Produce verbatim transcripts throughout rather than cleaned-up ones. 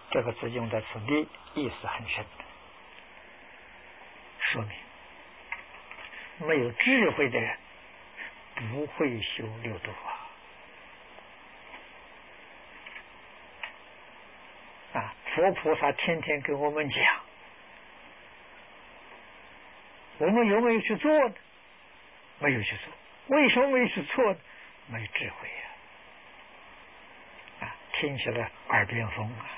这个字用在此地，意思很深，说明没有智慧的人不会修六度啊！啊，佛菩萨天天跟我们讲，我们有没有去做呢？没有去做。为什么没有去做呢？没有智慧呀！啊，听起来耳边风啊！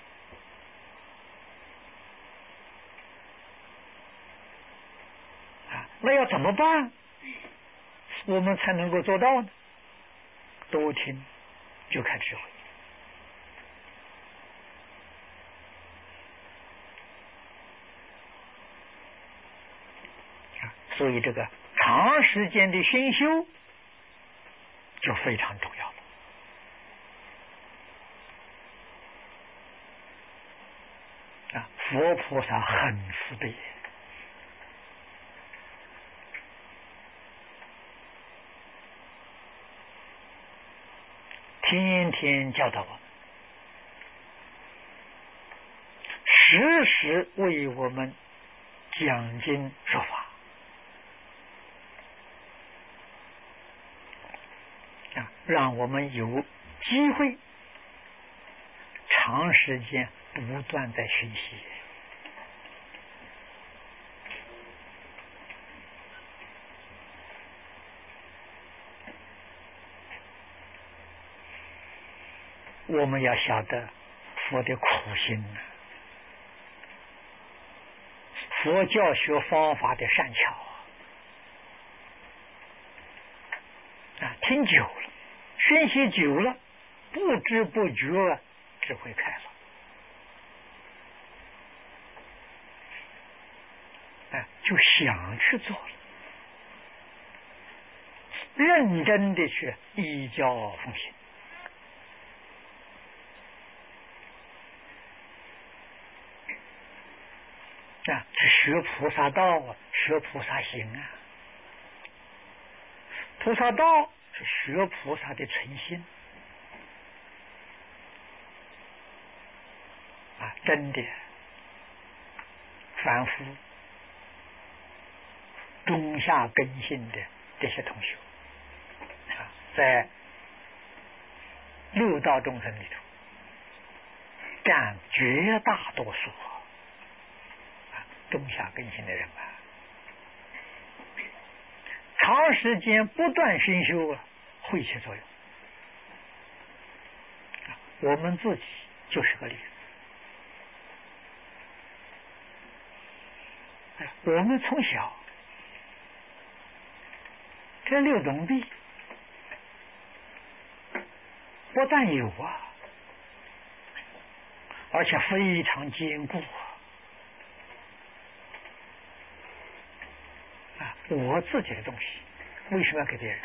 啊，那要怎么办？我们才能够做到呢？多听，就看智慧。啊，所以这个长时间的熏修就非常重要了。啊，佛菩萨很慈悲，天天教导我们，时时为我们讲经说法。啊，让我们有机会长时间不断在学习。我们要晓得佛的苦心呢，佛教学方法的善巧啊，听久了，学习久了，不知不觉智慧开了。哎，就想去做了，认真的去依教奉行。啊，是学菩萨道啊，学菩萨行啊。菩萨道是学菩萨的诚心啊，真的凡夫中下根性的这些同学啊，在六道众生里头占绝大多数啊，中下根性的人啊，长时间不断熏修啊，会起作用。我们自己就是个例子。我们从小这六种力不但有啊，而且非常坚固啊！我自己的东西为什么要给别人？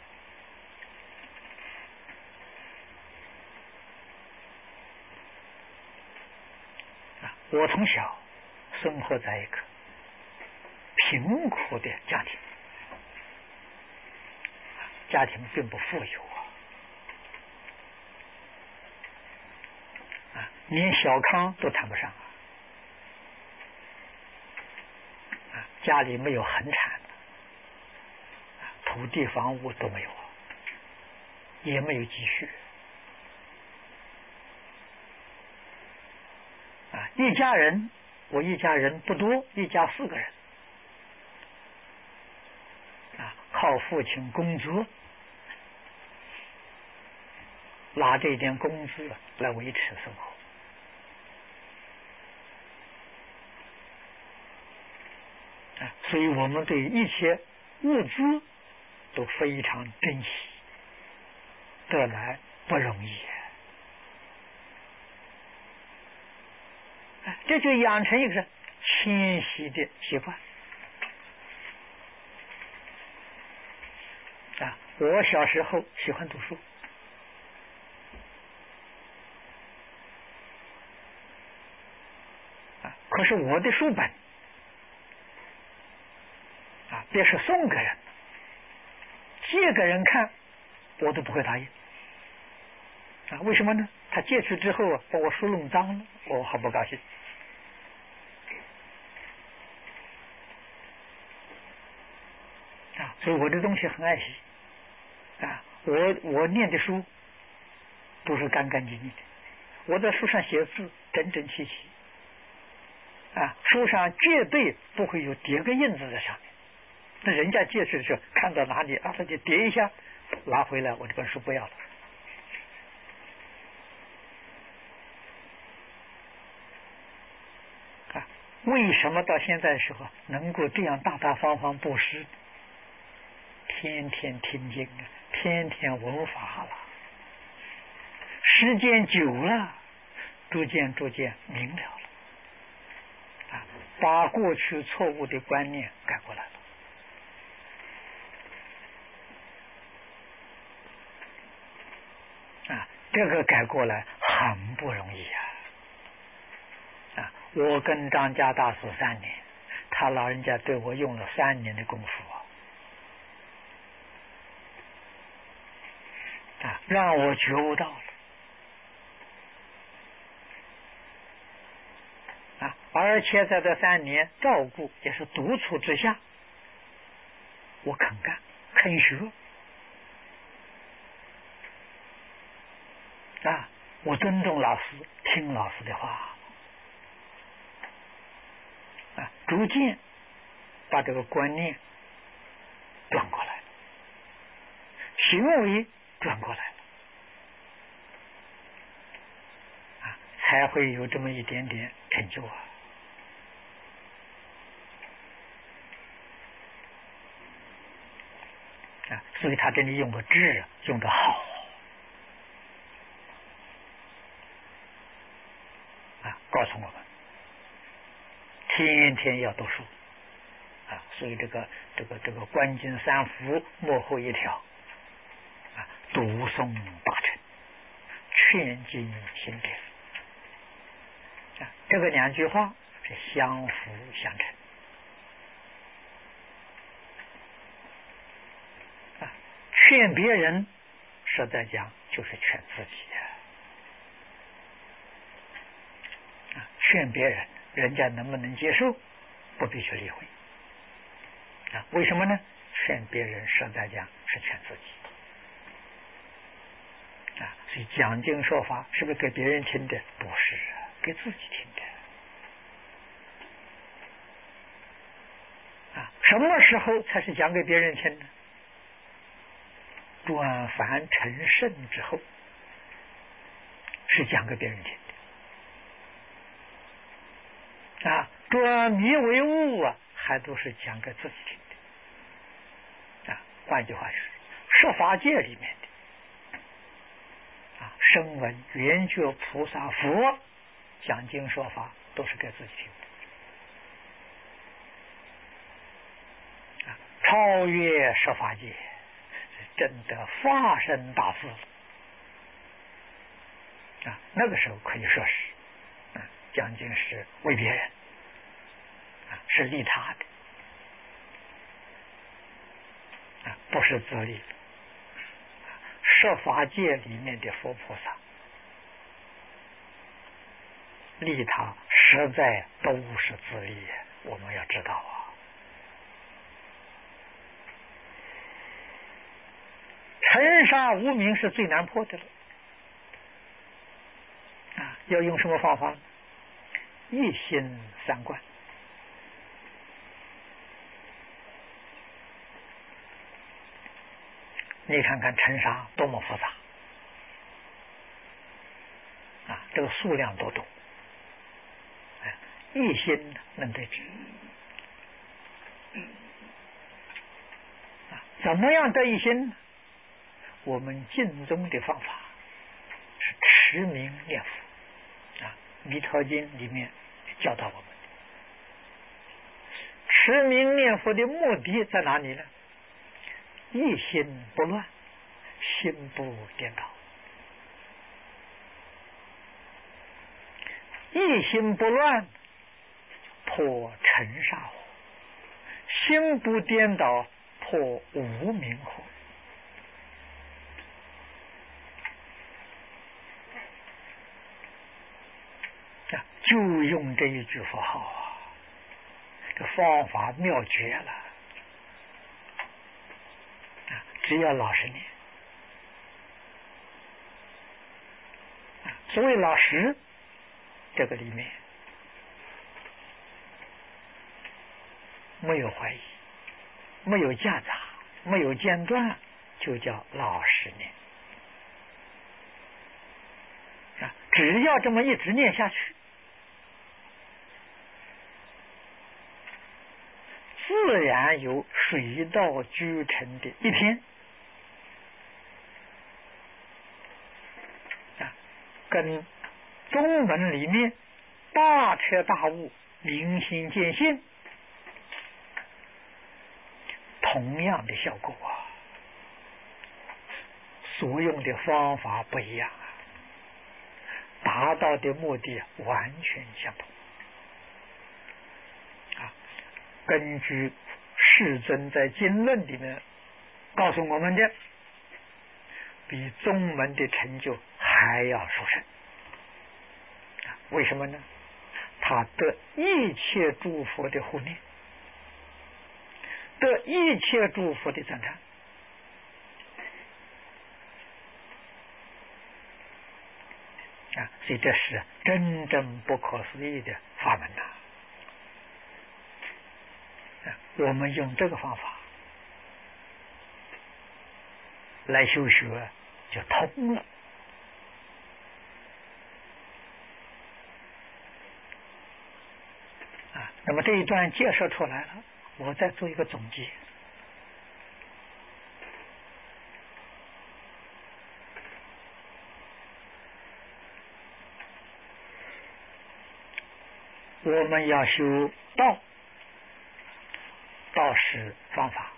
啊，我从小生活在一个贫苦的家庭，家庭并不富有啊，连小康都谈不上啊，家里没有恒产，土地房屋都没有，也没有积蓄啊，一家人，我一家人不多，一家四个人啊，靠父亲工作拿这一点工资来维持生活啊，所以我们对一切物资都非常珍惜，得来不容易啊，这就养成一个谦虚的习惯啊。我小时候喜欢读书啊，可是我的书本啊，别是送给人，借给人看，我都不会答应啊。为什么呢？他他戒去之后把我书弄脏了，我好不高兴。啊，所以我的东西很爱惜。啊，我我念的书都是干干净净的，我在书上写字整整齐齐。啊，书上绝对不会有叠个印子在上面。那人家借去的时候看到哪里啊，他就叠一下，拿回来，我这本书不要了。啊，为什么到现在的时候能够这样大大方方布施？天天听经啊，天天闻法了，时间久了，逐渐逐渐明了了。啊，把过去错误的观念改过来了。啊，这个改过来很不容易啊！啊，我跟张家大师三年，他老人家对我用了三年的功夫啊，啊，让我觉悟到了。啊，而且在这三年照顾也是督促之下，我肯干肯学。啊，我尊重老师，听老师的话，啊，逐渐把这个观念转过来，行为转过来了，啊，才会有这么一点点成就啊！啊，所以他这里用个智，用得好。告诉我们，天天要读书啊！所以这个这个这个观经三福幕后一条啊，读诵大乘，劝进行者啊，这个两句话是相辅相成啊。劝别人，实在讲就是劝自己。劝别人，人家能不能接受，不必去理会啊？为什么呢？劝别人实在讲是劝自己啊。所以讲经说法是不是给别人听的？不是，给自己听的啊。什么时候才是讲给别人听呢？转凡成圣之后，是讲给别人听的。啊，转迷为悟啊，还都是讲给自己听的啊。换句话说，十法界里面的啊，声闻、缘觉、菩萨、佛讲经说法，都是给自己听的啊。超越十法界，真的发身大事啊。那个时候可以说是。讲经是为别人啊，是利他的啊，不是自利。十法界里面的佛菩萨利他实在都是自利，我们要知道啊。尘沙无明是最难破的了啊，要用什么方法？一心三观。你看看尘沙多么复杂啊，这个数量多多，一心能对治啊。怎么样得一心呢？我们净宗的方法是持名念佛啊，《弥陀经》里面教导我们，持名念佛的目的在哪里呢？一心不乱，心不颠倒。一心不乱，破尘沙火；心不颠倒，破无明火。 啊，就用这一句佛号啊，这方法妙绝了啊！只要老实念啊，所谓老实，这个里面没有怀疑，没有夹杂，没有间断，就叫老实念啊！只要这么一直念下去，自然有水到渠成的一天啊！跟宗门里面大彻大悟、明心见性同样的效果啊，所用的方法不一样啊，达到的目的完全相同啊。根据世尊在经论里面告诉我们的，比宗门的成就还要殊胜啊！为什么呢？他得一切诸佛的护念，得一切诸佛的赞叹啊！所以这是真正不可思议的法门呐！啊，我们用这个方法来修学，就通了啊！那么这一段介绍出来了，我再做一个总结。我们要修道，道是方法，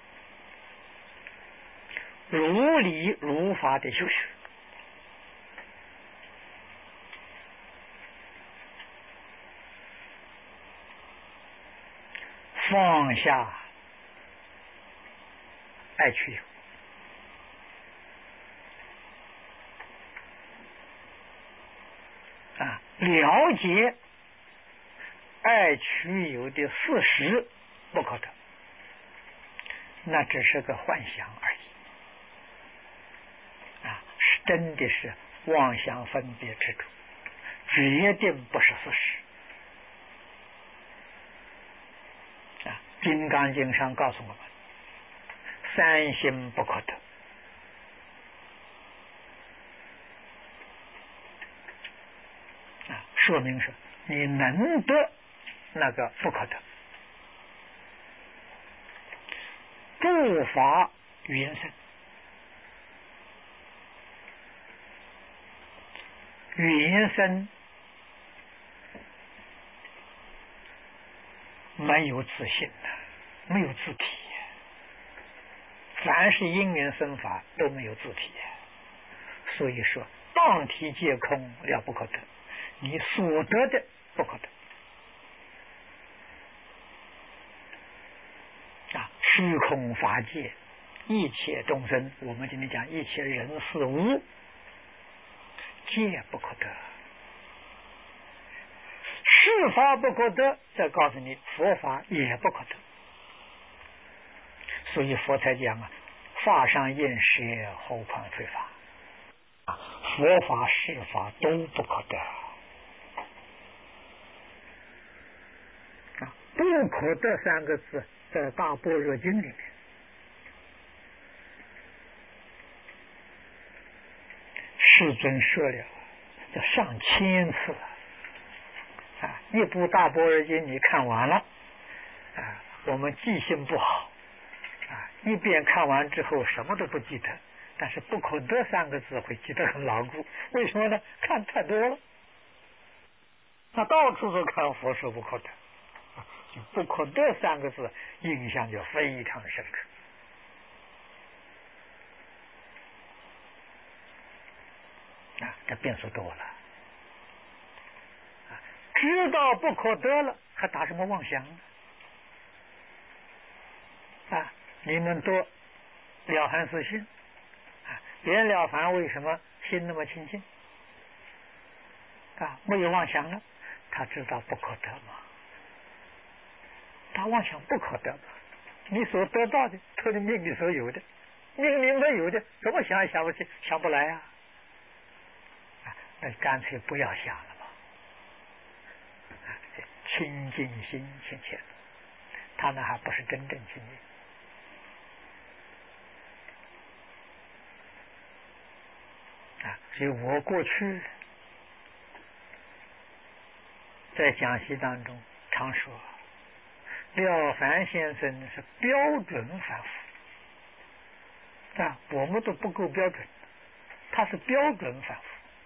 如理如法的修学，放下爱取有，啊，了解爱取有的事实不可得，那只是个幻想而已啊，是真的是妄想分别之处，决定不是事实啊。金刚经上告诉我们，三心不可得啊，说明是你能得那个不可得，诸法缘生，缘生没有自性的，没有自体，凡是因缘生法都没有自体，所以说当体皆空了不可得，你所得的不可得啊！虚空法界一切众生，我们今天讲一切人事物皆不可得，是法不可得，再告诉你佛法也不可得。所以佛才讲啊，法上应舍，何况非法啊！佛法是法都不可得啊！不可得三个字在大般若经里面世尊说了这上千次啊！一部大般若经你看完了啊，我们记性不好啊，一遍看完之后什么都不记得，但是不可得三个字会记得很牢固。为什么呢？看太多了，那到处都看佛说不可得，不可得三个字印象就非常深刻啊，这变数多了啊！知道不可得了，还打什么妄想呢？啊，你们多了凡四训啊，连了凡为什么心那么清净啊？没有妄想了， 他知道不可得嘛，他妄想不可得嘛。你所得到的，托你命里所有的，命里没有的，怎么想也想不起，想不来啊！啊，那干脆不要想了嘛。啊，清净心亲切，他那还不是真正清净。啊，所以我过去在讲习当中常说，廖凡先生是标准反复，啊，我们都不够标准，他是标准反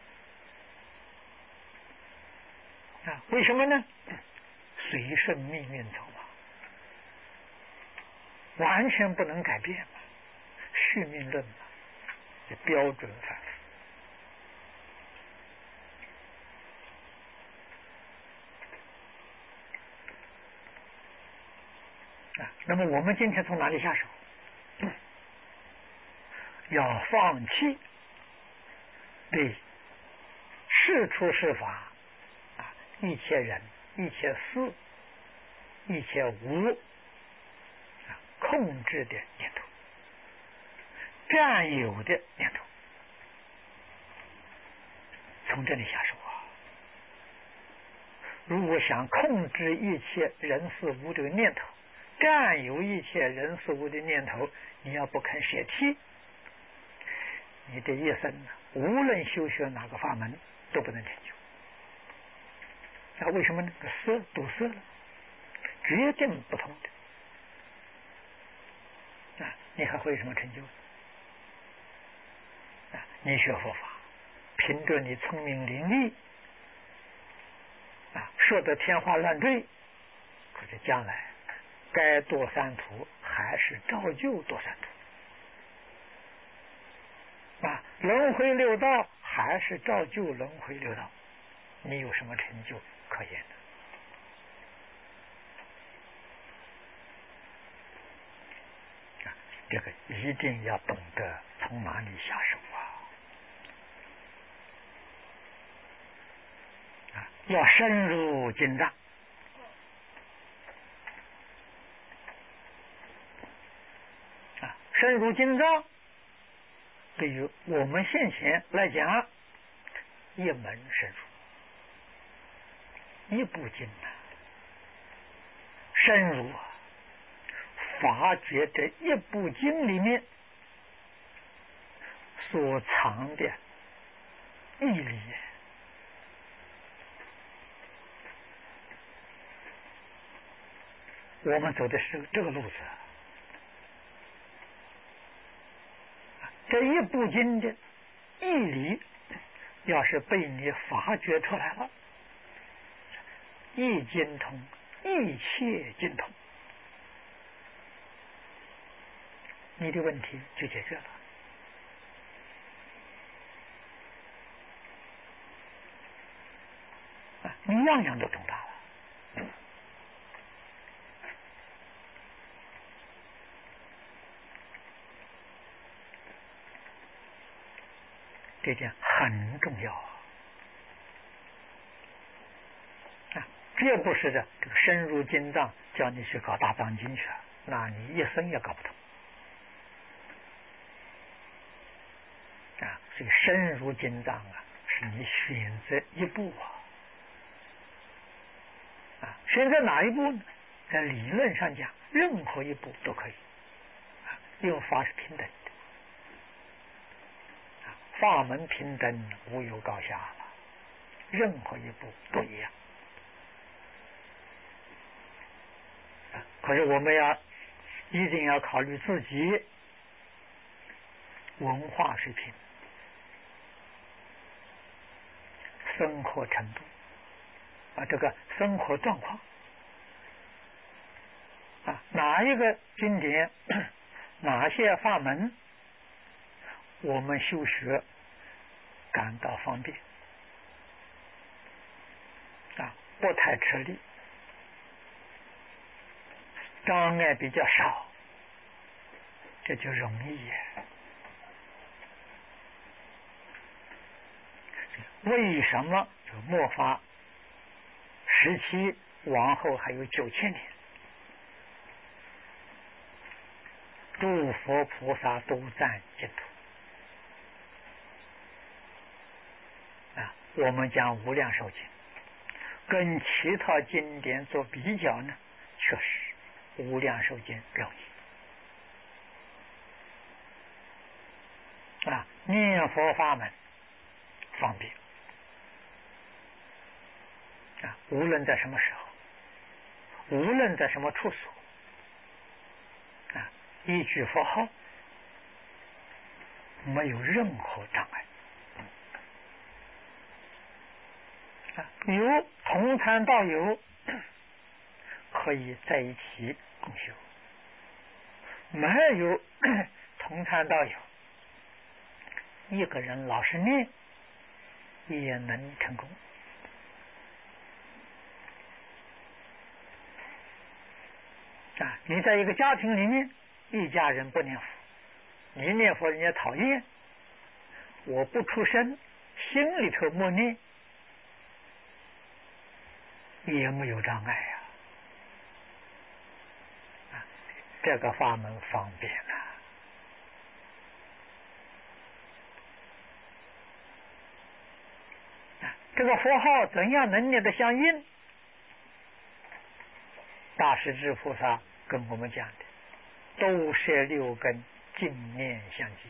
复。啊，为什么呢？随顺命运走嘛，完全不能改变嘛，续命论嘛，是标准反复。啊，那么我们今天从哪里下手？嗯、要放弃对事出事法啊，一切人、一切事、一切无啊控制的念头、占有的念头，从这里下手啊。如果想控制一切人事物这个念头，占有一切人事物的念头，你要不肯舍弃，你的一生无论修学哪个法门都不能成就。那为什么呢？色堵塞了，决定不通的。啊，你还会什么成就？啊，你学佛法，凭着你聪明伶俐，啊，说得天花乱坠，可是将来该堕三途还是照旧堕三途，啊，轮回六道还是照旧轮回六道，你有什么成就可言的？啊，这个一定要懂得从哪里下手啊！啊，要深入经藏。深入经藏，对于我们现前来讲，一门深入，一部经啊，深入啊，发掘这一部经里面所藏的义理。我们走的是这个路子。这一部经的义理，要是被你发掘出来了，一经通，一切经通，你的问题就解决了。啊，你样样都懂大了。这点很重要啊！啊，这不是的，这个深入经藏，叫你去搞大藏经去，那你一生也搞不懂啊！所以深入经藏啊，是你选择一步啊！啊，选择哪一步呢？在理论上讲，任何一步都可以啊，因为法是平等的。法门平等，无有高下了，任何一步都一样。可是我们要一定要考虑自己文化水平、生活程度啊，这个生活状况啊，哪一个经典，哪些法门，我们修学感到方便啊，不太吃力，障碍比较少，这就容易。为什么这末法时期往后还有九千年，诸佛菩萨都赞净土啊。我们讲无量寿经，跟其他经典做比较呢，确实无量寿经容易啊，念佛法门方便啊，无论在什么时候，无论在什么处所啊，一句佛号没有任何障碍啊，有同参道友可以在一起共修，没有同参道友，一个人老实念也能成功啊！你在一个家庭里面，一家人不念佛，你念佛人家讨厌，我不出声，心里头默念也没有障碍呀、啊！这个法门方便啊！啊，这个佛号怎样能念得相应？大势至菩萨跟我们讲的，都摄六根，净念相继。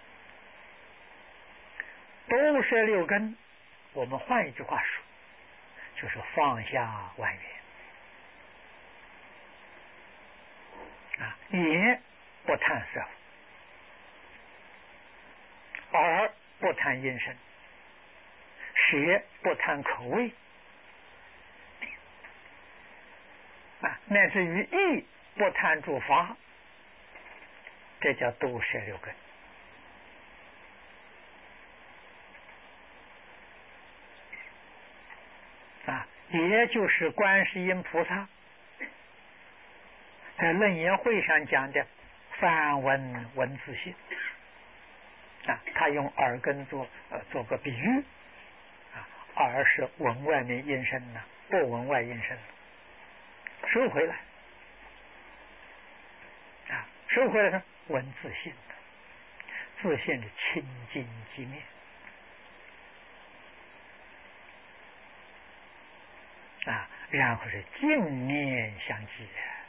都摄六根，我们换一句话说，就是放下万缘啊，眼不贪色，耳不贪音声，舌不贪口味啊，乃至于意不贪诸法，这叫都摄六根啊，也就是观世音菩萨在楞严会上讲的梵文文字性啊，他用耳根做呃做个比喻啊，耳是闻外面音声呢，不闻外音声，收回来啊，收回来呢，文字性的，自性的清净寂灭啊，然后是净念相继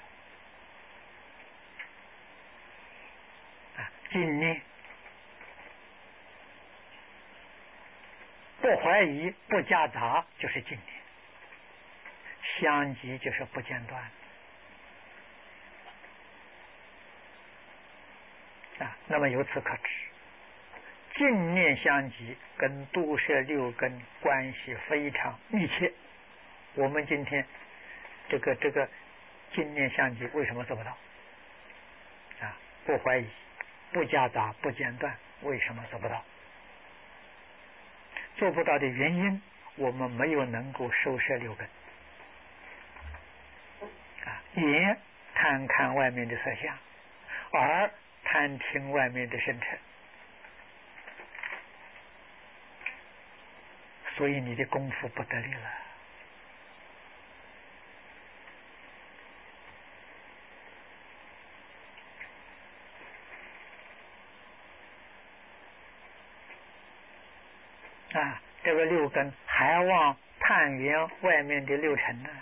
啊，净念不怀疑不夹杂就是净念，相继就是不间断啊。那么由此可知，净念相继跟都摄六根关系非常密切。我们今天这个这个净念相继为什么做不到啊？不怀疑不夹杂不间断，为什么做不到？做不到的原因，我们没有能够收摄六根啊，眼贪看外面的色相，耳贪听外面的声尘，所以你的功夫不得力了啊！这个六根还望探圆外面的六尘呢，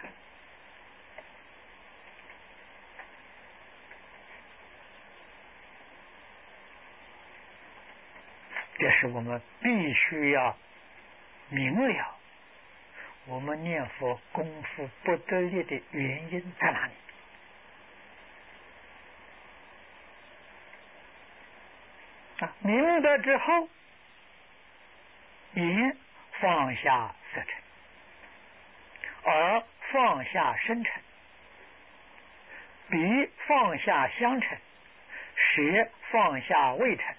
这是我们必须要明了，我们念佛功夫不得力的原因在哪里啊？明白之后，眼放下色尘，耳放下声尘，鼻放下香尘，舌放下味尘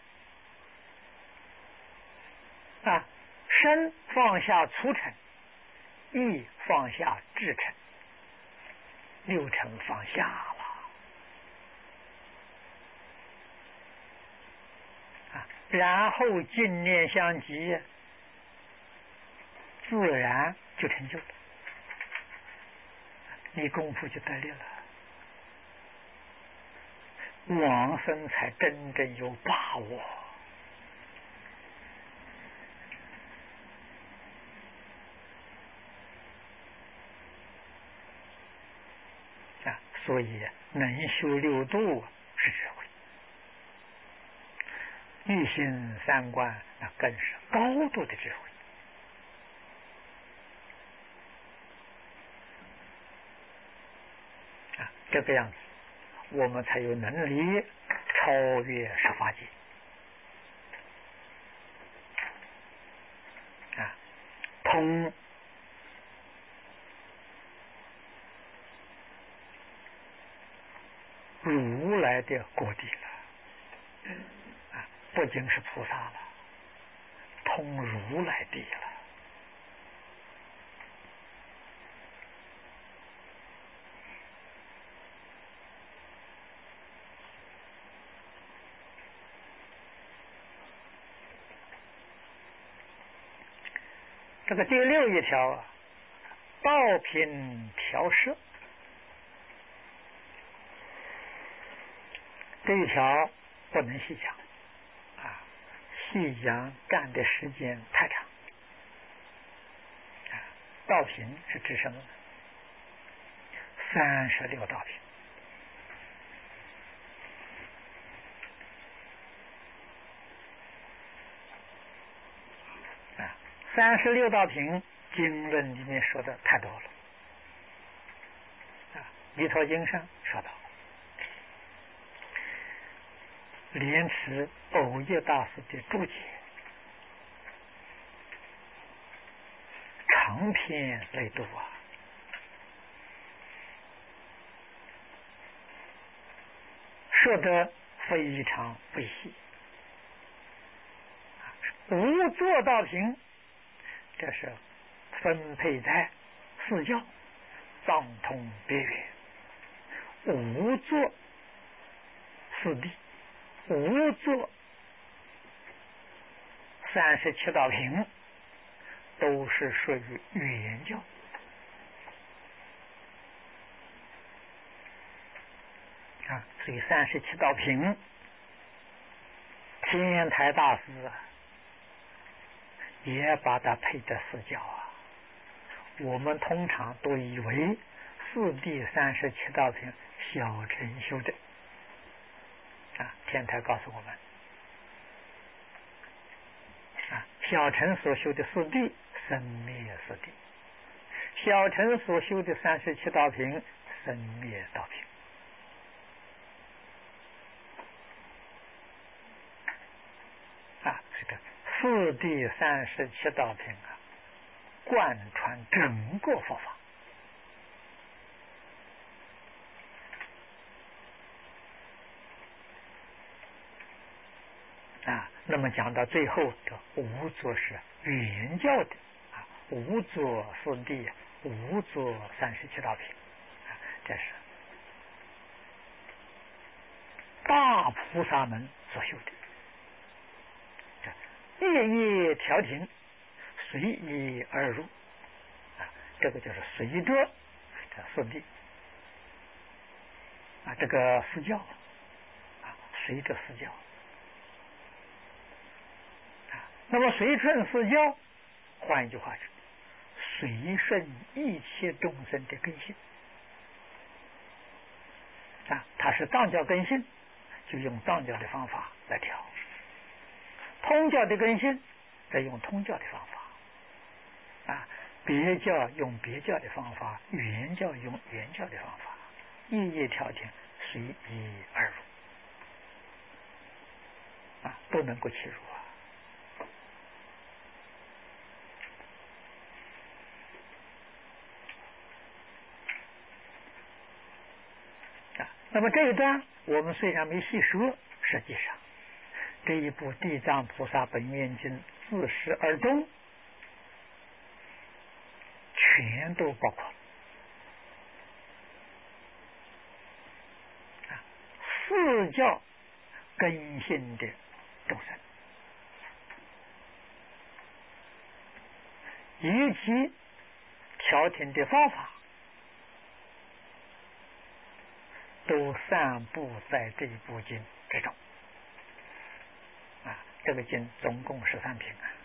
啊，身放下粗尘，意放下智尘，六尘放下了啊，然后净念相继，自然就成就了你功夫就得力了，往生才真正有把握。啊，所以能修六度是智慧，一心三观那更是高度的智慧。啊，这个样子，我们才有能力超越十法界。啊，通如来的果地了。啊，不仅是菩萨了，通如来地了。这个第六一条啊，道品调摄，这一条不能细讲啊，细讲干的时间太长。啊，道品是指什么呢？三十六道品。啊，三十六道品经论里面说的太多了。啊，弥陀经上说到，莲池藕益大师的注解长篇累牍啊，说得非常微细。无作道品，这是分配在四教，藏通别圆，无作四谛，无作三十七道品，都是属于语言教。啊，所以三十七道品，天台大师啊，也把它配在四教啊。我们通常都以为四谛三十七道品小乘修的啊，天台告诉我们啊，小乘所修的四谛生灭四谛，小乘所修的三十七道品生灭道品。啊，这个四谛三十七道品啊，贯穿整个佛法。啊，那么讲到最后的无作是原教的啊，无作四谛，无作三十七道品啊，这是大菩萨们所修的。夜夜调停，随意而入啊，这个就是随着这四谛啊，这个四教啊，随着四教啊，那么随顺四教，换一句话说，随顺一切众生的根性啊，他是藏教根性，就用藏教的方法来调。通教的根性，再用通教的方法啊；别教用别教的方法，原教用原教的方法，夜夜调停，随意而入啊，都能够切入啊。啊，那么这一段我们虽然没细说，实际上这一部《地藏菩萨本愿经》自始而终，全都包括了啊，四教根性的众生，以及调停的方法， 都散布在这一部经之中。啊，这个经总共十三品啊，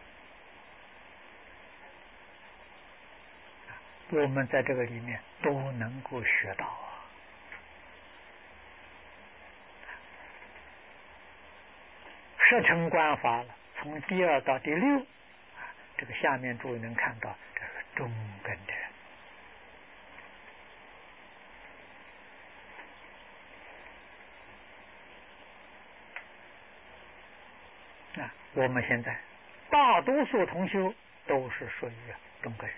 我们在这个里面都能够学到啊。十乘观法了，从第二到第六，啊，这个下面诸位能看到，这是中根的人。啊，我们现在大多数同修都是属于中根人。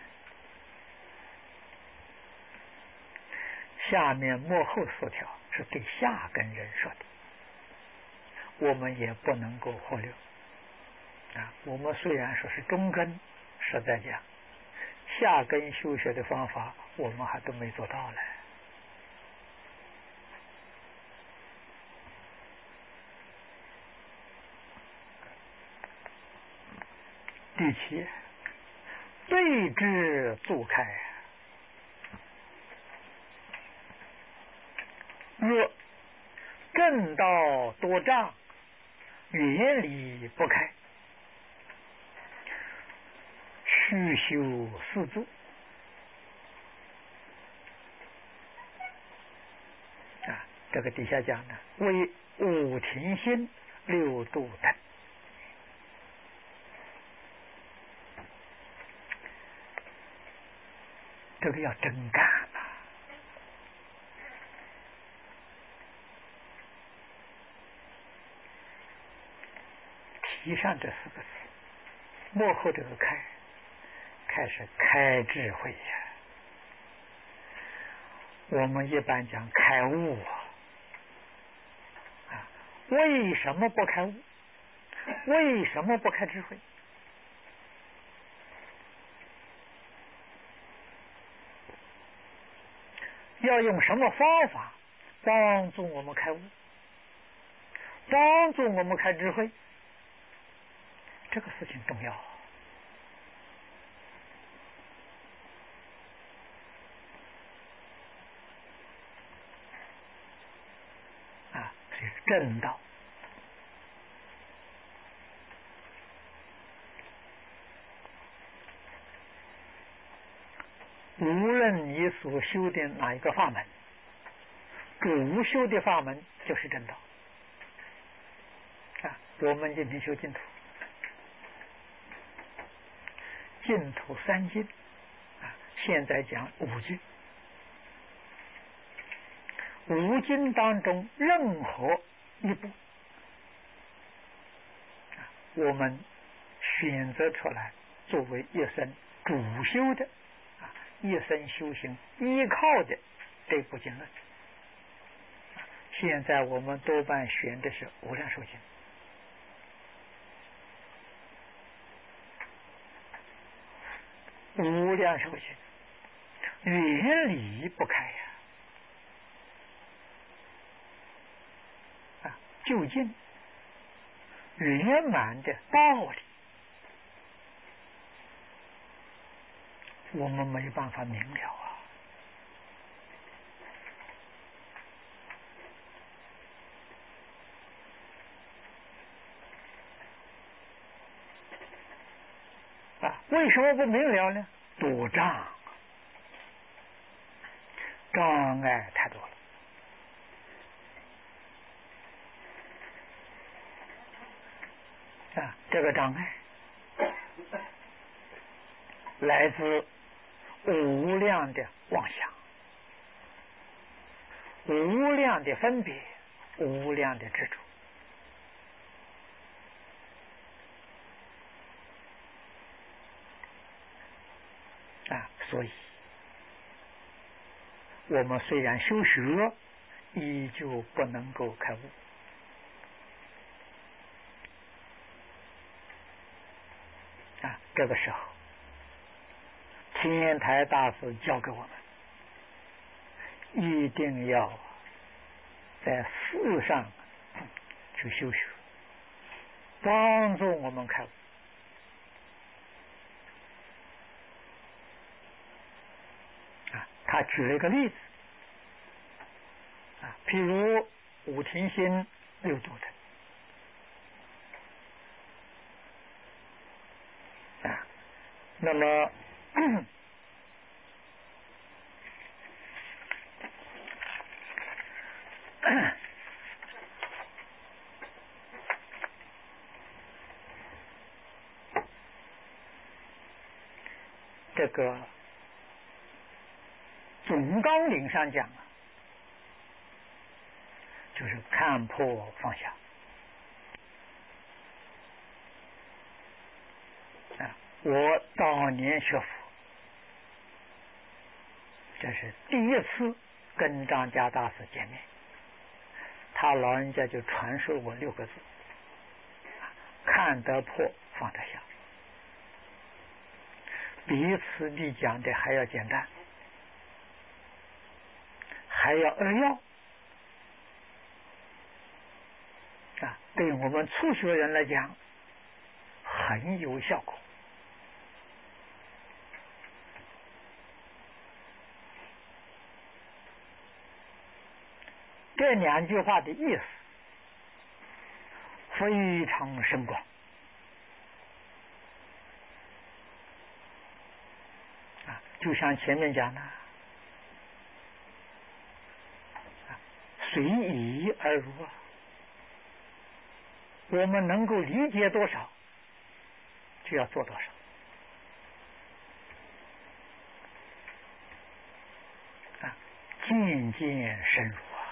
下面末后四条是对下根人说的，我们也不能够忽略啊。我们虽然说是中根，实在讲下根修学的方法我们还都没做到嘞。第七，对治自开，若正道多障，原理不开，须修四住。啊，这个底下讲的为五停心、六度等。这个要真干呐！提上这四个字，幕后这个开，开始开智慧呀。我们一般讲开悟啊，为什么不开悟？为什么不开智慧？要用什么方法帮助我们开悟，帮助我们开智慧？这个事情重要啊！所以正道无论你所修的哪一个法门，主修的法门就是正道啊。我们今天修净土，净土三经啊，现在讲五经，五经当中任何一部啊，我们选择出来作为一生主修的啊，一生修行依靠的这部经论，现在我们多半选的是无量寿经。无量寿经原理不开呀，啊，究竟圆满的道理，我们没办法明了啊。啊，为什么不明了呢？多障，障碍太多了。啊，这个障碍来自无量的妄想，无量的分别，无量的执着。啊，所以我们虽然修学，依旧不能够开悟。啊，这个时候，天台大师教给我们，一定要在事上去修学，帮助我们开悟。啊，他举了一个例子，啊， 譬如五停心、六度等啊。那么这个总纲领上讲啊，就是看破放下啊。我当年学佛，这是第一次跟张家大师见面，他老人家就传授我六个字：看得破，放得下。比此地讲的还要简单，还要扼要啊！对我们初学人来讲，很有效果。这两句话的意思非常深广啊，就像前面讲的，随意而如啊。我们能够理解多少，就要做多少啊，渐渐深入啊。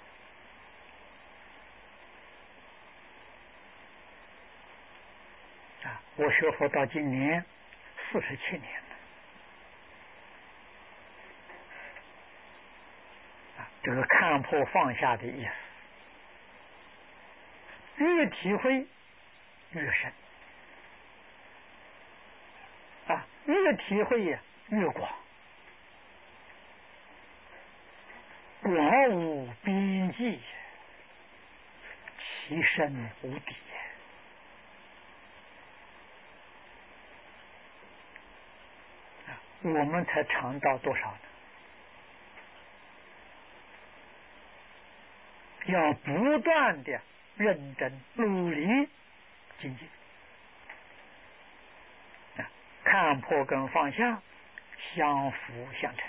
啊，我学佛到今年四十七年了啊，这个看破放下的意思，越体会越深啊，越体会呀越广，广无边际，其深无底啊，我们才尝到多少呢？要不断的认真努力精进啊，看破跟放下相辅相成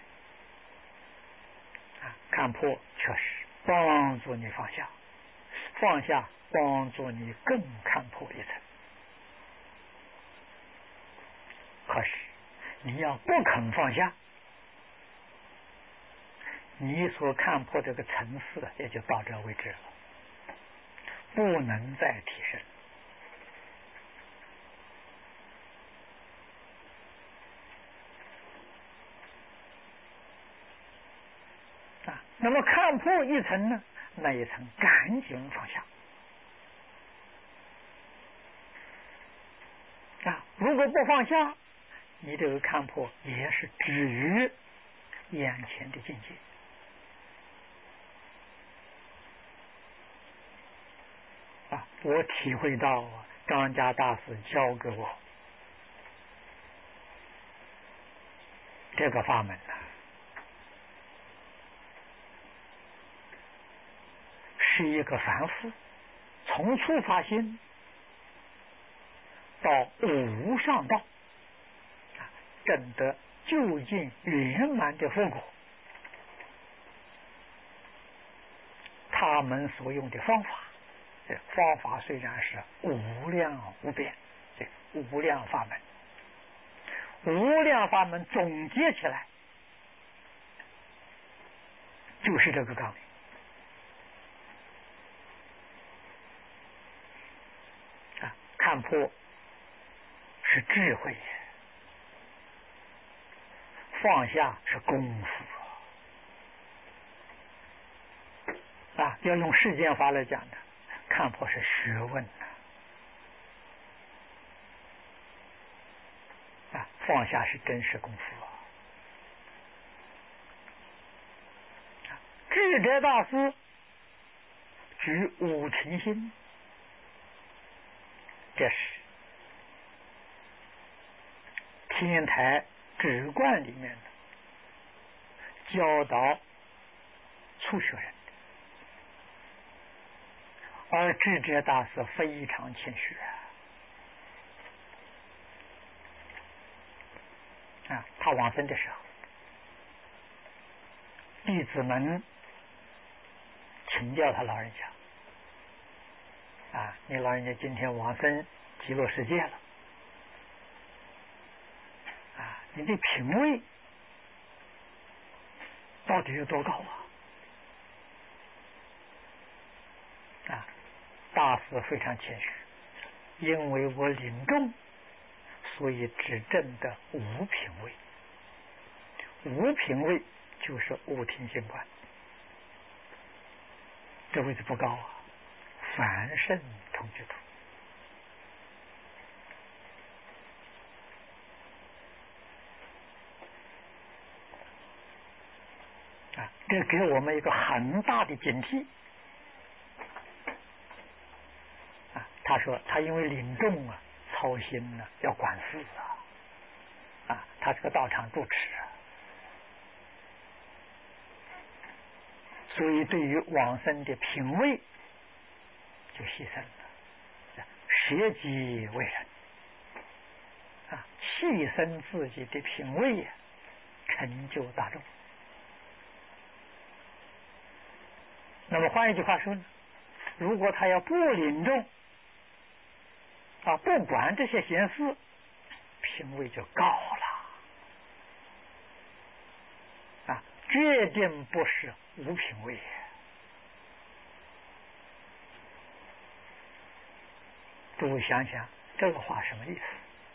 啊，看破确实帮助你放下，放下帮助你更看破一层。可是你要不肯放下，你所看破这个层次也就到这为止了，不能再提升啊。那么看破一层呢，那一层赶紧放下啊。如果不放下，你这个看破也是止于眼前的境界啊。我体会到张家大师教给我这个法门呢，是一个凡夫从初发心到无上道证得究竟圆满的佛果，他们所用的方法，这方法虽然是无量无边，这无量法门，无量法门总结起来就是这个纲领啊。看破是智慧，放下是功夫啊。要用世间法来讲的，看破是学问啊，放下是真实功夫啊。智者大师举五停心，这是天台止观里面的教导初学人而智者大师非常谦虚啊，他往生的时候，弟子们请教他老人家啊，你老人家今天往生极乐世界了啊，你的品位到底有多高啊？啊，大师非常谦虚，因为我临终，所以只证得无品位。无品位就是无听心观，这位置不高啊，凡圣同居土。啊，这给我们一个很大的警惕。啊，他说他因为临终啊，操心呢、啊，要管事啊，啊，他这个道场住持啊，所以对于往生的品位就牺牲了，舍己为人啊，牺牲自己的品位啊，成就大众。那么换一句话说呢，如果他要不临终啊，不管这些闲事，品位就高了啊，决定不是无品位。诸位想想这个话什么意思？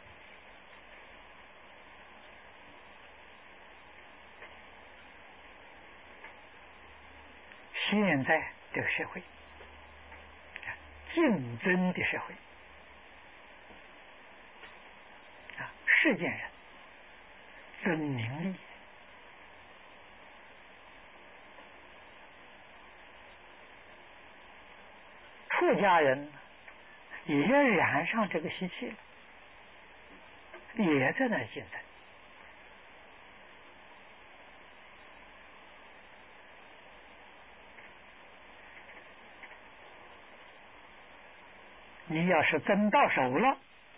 现在这个社会，竞争的社会啊，世间人争名利，出家人也染上这个习气了，也在那竞争。你要是争到手了，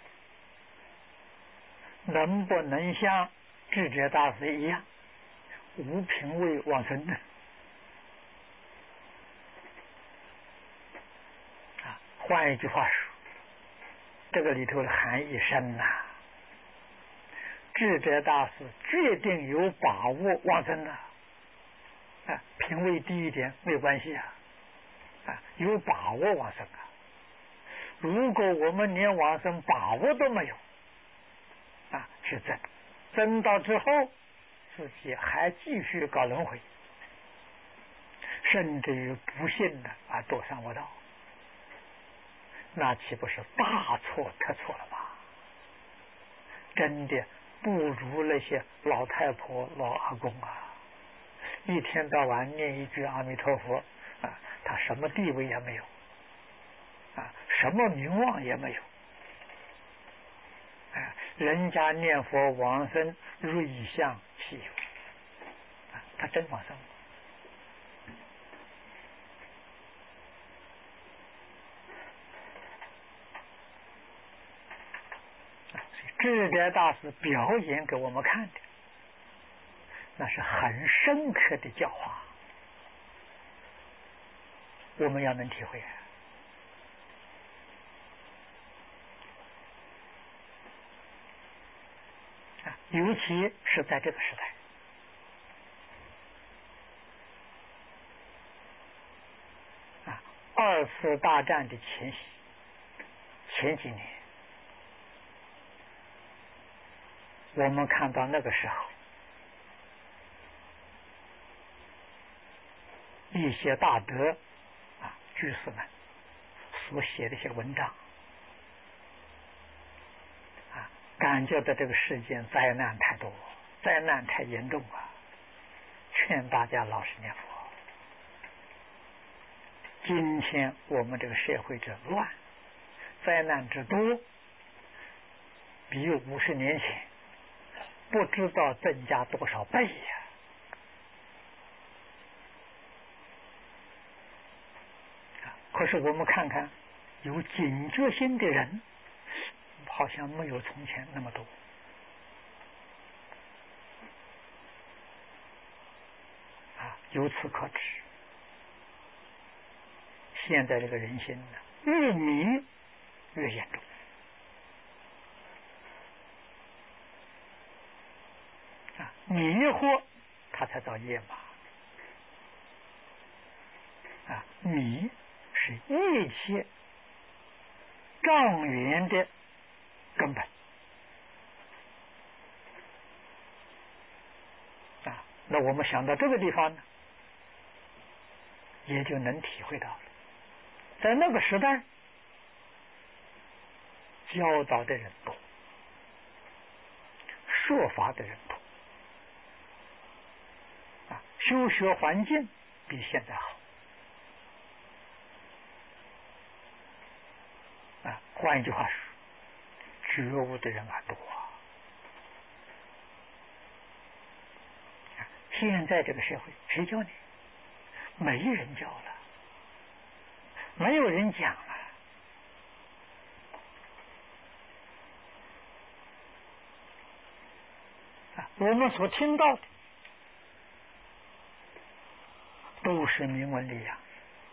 能不能像智者大师一样无品位往生呢？啊，换一句话说，这个里头的含义深呐、啊。智者大师决定有把握往生啊，啊，品位低一点没有关系啊，啊，有把握往生啊。如果我们连往生把握都没有啊，去争，争到之后自己还继续搞轮回，甚至于不幸的啊堕上恶道，那岂不是大错特错了吧？真的不如那些老太婆老阿公啊，一天到晚念一句阿弥陀佛啊，他什么地位也没有啊，什么名望也没有，啊，人家念佛往生瑞相其有啊，他真往生了。智者大师表演给我们看的，那是很深刻的教化，我们要能体会啊，尤其是在这个时代啊，二次大战的前夕前几年，我们看到那个时候一些大德啊居士们所写的一些文章啊，感觉到这个世间灾难太多，灾难太严重了，劝大家老实念佛。今天我们这个社会之乱，灾难之多，比五十年前不知道增加多少倍呀、啊！ 可是我们看看，有警觉心的人，好像没有从前那么多。啊，由此可知，现在这个人心呢，越迷越严重。啊，迷惑他才造业嘛。啊，迷是一切障缘的根本。啊，那我们想到这个地方呢，也就能体会到了，在那个时代，教导的人多，说法的人多，啊，修学环境比现在好。啊，换一句话说，觉悟的人还多啊。现在这个社会，谁教你？没人教了，没有人讲了。啊，我们所听到的都是名闻利养，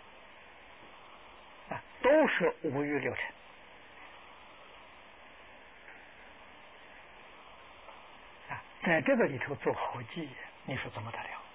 啊，都是五欲六尘。在这个里头做合计，你说怎么得了？